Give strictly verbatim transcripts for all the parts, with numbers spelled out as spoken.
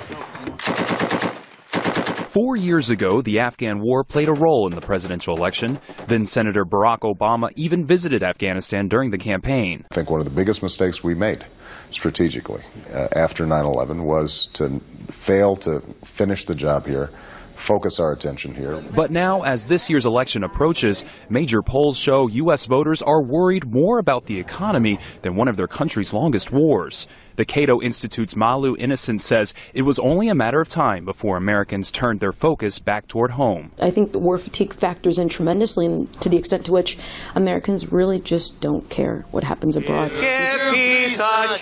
Four years ago, the Afghan war played a role in the presidential election. Then Senator Barack Obama even visited Afghanistan during the campaign. I think one of the biggest mistakes we made strategically uh, after nine eleven was to fail to finish the job here, focus our attention here. But now, as this year's election approaches, major polls show U S voters are worried more about the economy than one of their country's longest wars. The Cato Institute's Malu Innocent says it was only a matter of time before Americans turned their focus back toward home. I think the war fatigue factors in tremendously to the extent to which Americans really just don't care what happens abroad. Give peace a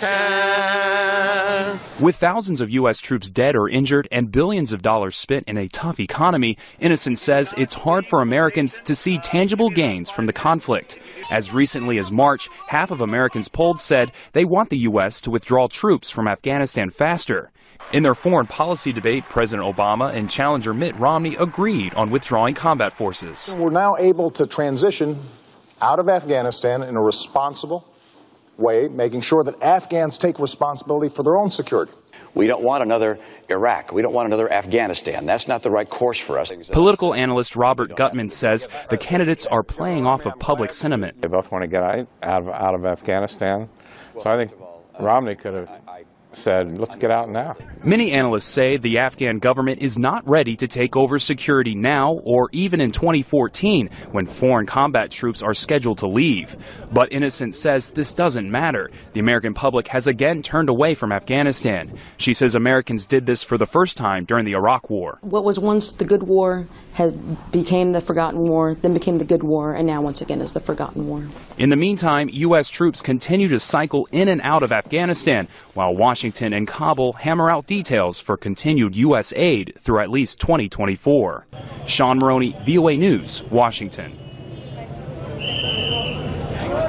chance. With thousands of U S troops dead or injured and billions of dollars spent in a tough economy, Innocent says it's hard for Americans to see tangible gains from the conflict. As recently as March, half of Americans polled said they want the U S to withdraw troops from Afghanistan faster. In their foreign policy debate, President Obama and challenger Mitt Romney agreed on withdrawing combat forces. We're now able to transition out of Afghanistan in a responsible way, making sure that Afghans take responsibility for their own security. We don't want another Iraq. We don't want another Afghanistan. That's not the right course for us. Political analyst Robert Gutman says the candidates are playing off of public sentiment. They both want to get out of, out of Afghanistan. So I think Romney could have said, let's get out now. Many analysts say the Afghan government is not ready to take over security now or even in twenty fourteen when foreign combat troops are scheduled to leave. But Innocent says this doesn't matter. The American public has again turned away from Afghanistan. She says Americans did this for the first time during the Iraq War. What was once the good war has became the forgotten war, then became the good war, and now once again is the forgotten war. In the meantime, U S troops continue to cycle in and out of Afghanistan, while Washington and Kabul hammer out details for continued U S aid through at least twenty twenty-four. Sean Maroney, V O A News, Washington.